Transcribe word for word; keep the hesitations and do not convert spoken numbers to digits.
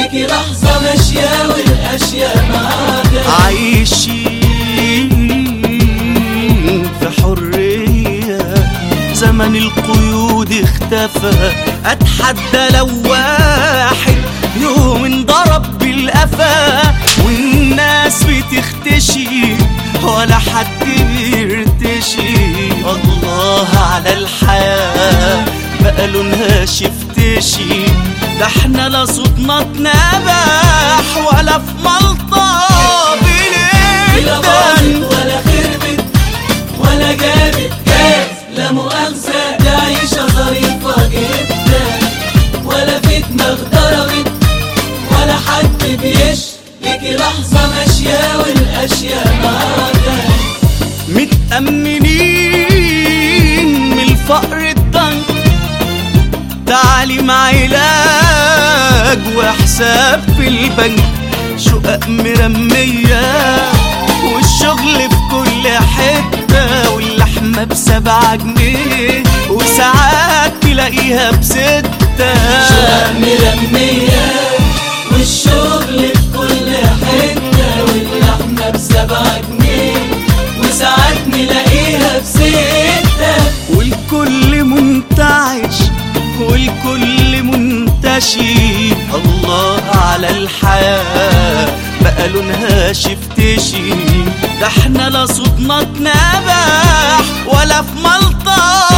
لكن لحظة ماشية والأشياء معاك. عايشين في حرية زمن القيود اختفى. اتحدى لو واحد يوم انضرب بالقفا والناس بتختشي ولا حد بيرتشي. الله على الحياة بقى لونها شفتشي. ده احنا لا صوتنا اتنبح ولا في ملطة بنقدم ولا خربت ولا جابت جاز. لا مؤاخذة ده عيشة ظريفة جدا ولا فتنة اغتربت ولا حد بيشتكي. لحظة ماشية والأشياء معاك. متأمنين من الفقر الضنك تعليم علاج وحساب في البنك. شقق مرمية والشغل في كل حتة واللحمة بسبعة جنيه وساعات تلاقيها بستة. شقق مرمية والشغل في كل حتة واللحمة بسبعة جنيه وساعات نلاقيها بستة. والكل منتعش والكل منتشي. الله على الحياة بقى لونها شفتشي. ده احنا لا صوتنا اتنبح ولا في ملطة